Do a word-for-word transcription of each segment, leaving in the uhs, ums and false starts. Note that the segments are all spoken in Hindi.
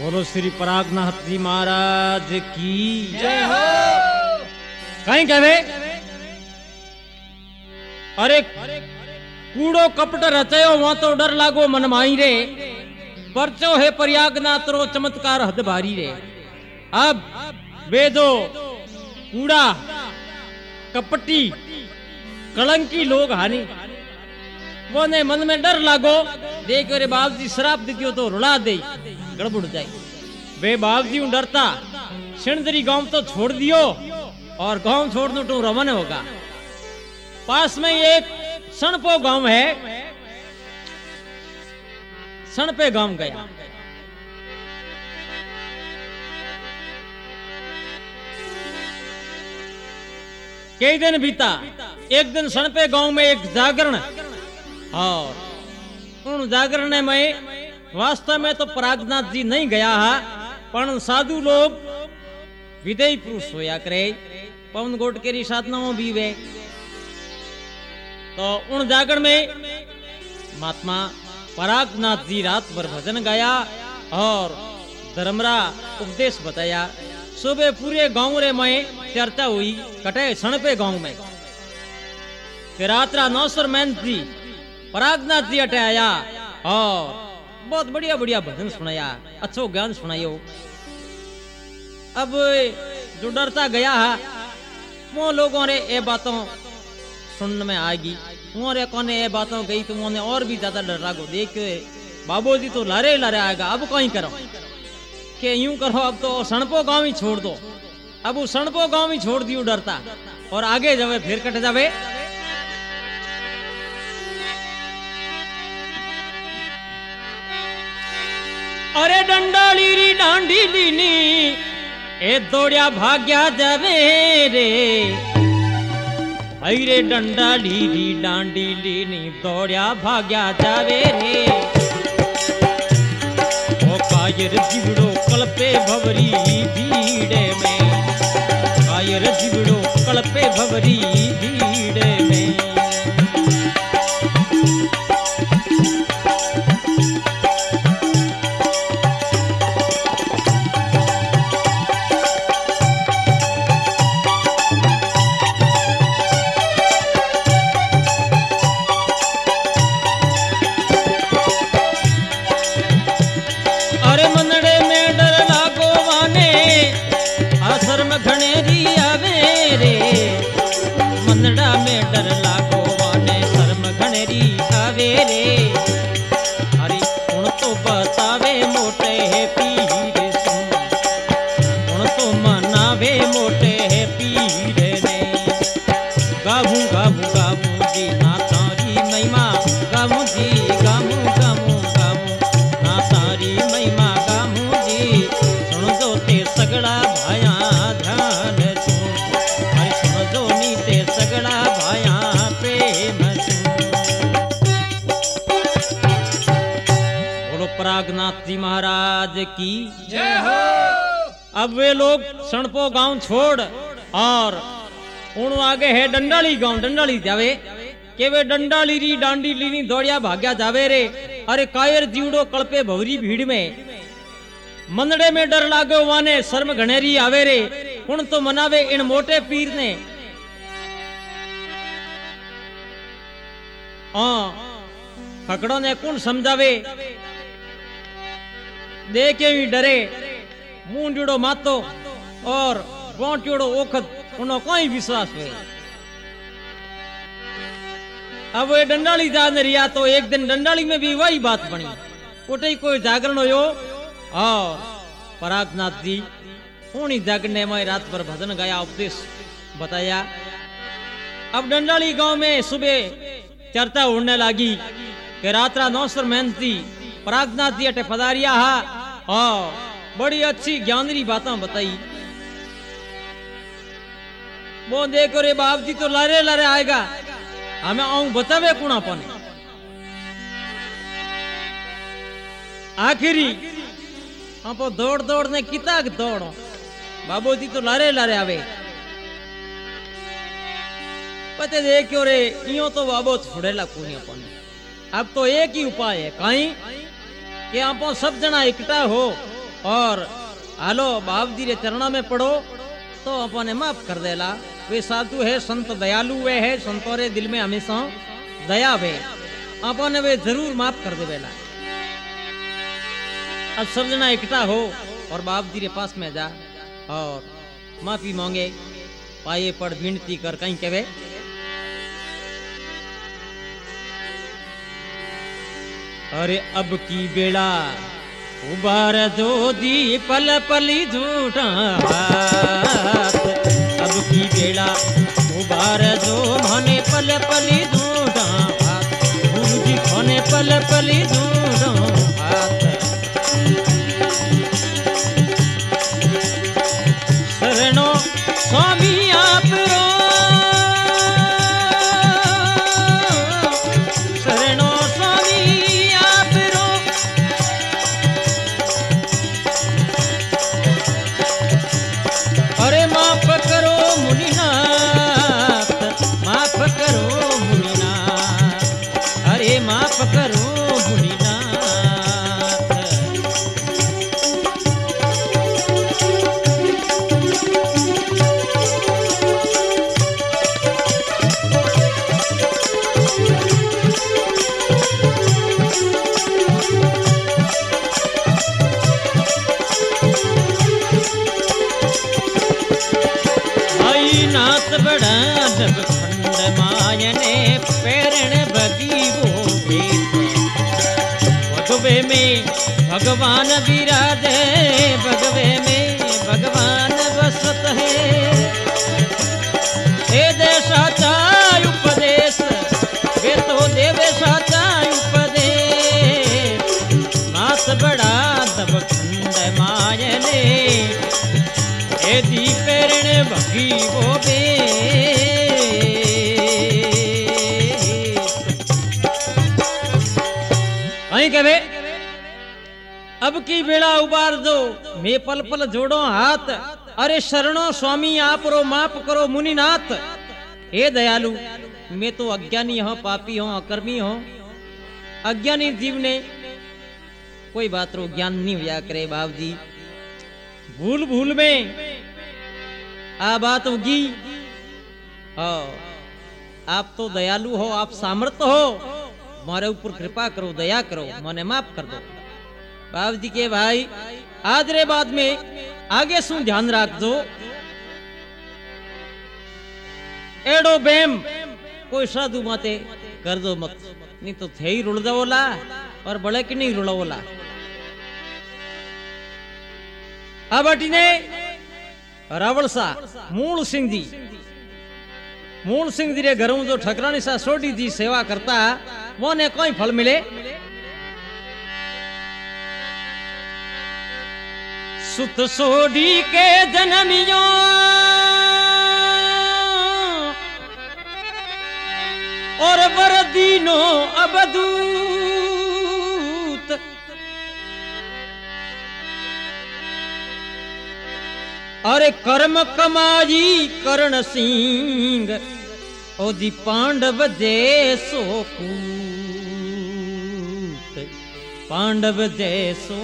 बोलो श्री परागनाथ जी महाराज की जय हो। कहीं कहवे अरे कूड़ो कपट रचयो वहां तो डर लागो मन माई रे, परचो है प्रयागनाथ रो चमत्कार हद भारी रे। अब वे दो कूड़ा कपटी कलंकी लोग हानि वो ने मन में डर लागो, देख रे बाप जी शराब दियो तो रुला दे गड़बड़ जाए। वे बाप जी डरता सिणदरी गांव तो छोड़ दियो और गांव छोड़ने तो रवाना होगा। पास में एक सणपो गांव है, सणपे गांव गया। कई दिन बीता, एक दिन सणपे गांव में एक जागरण, और उन जागरण में वास्तव में तो परागनाथ जी नहीं गया है, पर साधु लोग विदेही पुरुष होया करे, पवन गोट केरी साधनाओं भी वे। तो उन जागरण में महात्मा परागनाथ जी रात भर भजन गाया और धर्मरा उपदेश बताया। सुबह पूरे गांव रे में चर्चा हुई कटे सणपे गांव में। फिर रात्रा नौसर मेहनत जी परागनाथ जी अटे आया और बहुत बढ़िया बढ़िया भजन सुनाया, अच्छो ज्ञान सुनायो। अब जो डरता गया है वो लोगों रे ये बातों सुनने में आएगी, मोरे कोने ये बातों गई तो मोने और भी ज्यादा डर लागो। देख बाबू जी तो लारे लारे आएगा, अब कहीं करो के यूं करो, अब तो सणपो गांव ही छोड़ दो। अब वो सणपो गांव ही छोड़ दियो डरता और आगे जावे फिर कट जावे। अरे डंडाली री डांडी लीनी ए दौड़िया भाग्या जावे रे, अरे डंडाली री डांडी लीनी दौड़िया भाग्या जावे रे। ओ कायर जिबड़ो कल्पे भवरी भीड़े में, कायर जिबड़ो कल्पे भवरी भीड़े में। परागनाथ जी महाराज की जय हो। अब वे लोग सणपो गांव छोड़ और उन आगे है डंडाली गांव, डंडाली जावे के वे डंडाली री डांडी लीनी दौड़िया भाग्या जावे रे। अरे कायर जीवड़ो कल्पे भवरी भीड़ में, मंदड़े में डर लागो वाने शर्म घनेरी आवे रे। उन तो मनावे इन मोटे पीर ने, हाँ फकड़ों ने कौन समझावे, देखे भी डरे मुंह जुड़ो मातो और गोंटियोड़ो ओखत उन्हों कोई विश्वास हुए। अब ये डंडाली जाने रिया तो एक दिन डंडाली में भी वही बात बनी, उठे कोई जागरण हो और परागनाथ जी उन्हीं जागरने में रात भर भजन गाया, उपदेश बताया। अब डंडाली गांव में सुबह चर्चा उड़ने लगी कि रात्रा नौसर मेहनती परागनाथ जी अटे पधारिया हा और बड़ी अच्छी ज्ञानरी बातें बताई। वो देखो रे बाप जी तो लारे लारे आएगा, हमें आऊं बतावे कुणा पने। आखिरी आप दौड़ दौड़ ने किता दौड़ो, बाबू जी तो लारे लारे आवे। पते देखो रे इयो तो बाबो छोड़ेला कोनी अपने। अब तो एक ही उपाय है कहीं कि आप सब जना इकट्ठा हो और आलो बाप जी रे चरणों में पड़ो तो अपने माफ कर देला। वे साधु है, संत दयालु वे है, संतों रे दिल में हमेशा दया वे, अपने वे जरूर माफ कर देवेला। अब सब जना इकट्ठा हो और बाप जी रे पास में जा और माफी मांगे, पाए पड़ विनती कर कहीं कहे अरे अब की बेड़ा उबार दो दी पल पली झूठा हाथ, अब की बेड़ा उबार दो मने पल पली झूठा हाथ, गुरु जी खोने पल पली झूठा हाथ। शरणो स्वामी आप रो, शरणो स्वामी आप रो, अरे माफ करो मुनिनाथ, माफ करो मुनिनाथ, अरे माफ करो मुनिनाथ। नाथ बड़ा जब खंड मायने पैरण बगी वो भगवे में भगवान विराजे, भगवे में भगवान बसत है। हे दे साचा उपदेश, वे तो देवे साचा उपदेश। नाथ बड़ा जब खंड मायने दी पैरण भगी वो बे। कहीं कहे अब की बेड़ा उबार दो, मैं पल पल जोड़ो हाथ, अरे शरणो स्वामी आप रो माफ करो मुनिनाथ। हे दयालु, मैं तो अज्ञानी हूं, पापी हूं, अकर्मी हूं। अज्ञानी जीव ने कोई बात रो ज्ञान नहीं हुआ करे बाप जी, भूल भूल में आ बात उगी। आप तो दयालु हो, आप सामर्थ्य हो, मारे ऊपर कृपा करो, दया करो, मने माफ कर दो। बाप जी के भाई आज रे बाद में आगे शू ध्यान राख दो, एडो बेम कोई साधु माते कर दो मत, नहीं तो थे ही रुड़ दोला और बड़े की नहीं रुड़ोला। अब अटीने रावल सा मूल सिंह जी, मूल सिंह जी रे घरों जो ठकरानी सा सोडी जी सेवा करता वो ने कोई फल मिले। सुत सोडी के जन्मियों और वरदीनो अबदूत, अरे कर्म कमाई करण सिंह ओदी पांडव जैसो पूत, पांडव जैसो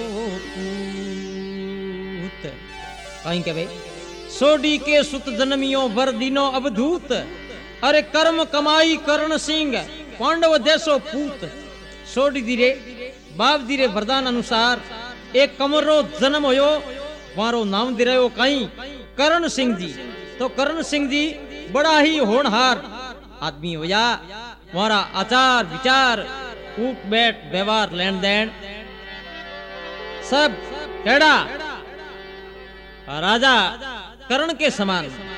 पूत। कहीं के भाई सोडी के सुत जन्मियो वर दिनो अवधूत, अरे कर्म कमाई करण सिंह पांडव जैसो पूत। सोडी धीरे बाप धीरे वरदान अनुसार एक कमरो जन्म होयो, मारो नाम दे रहे हो कहीं करण सिंह जी। तो करण सिंह जी बड़ा ही होनहार आदमी हो जा, हमारा आचार विचार उठ बैठ व्यवहार लेन देन सब टेढ़ा राजा करण के समान।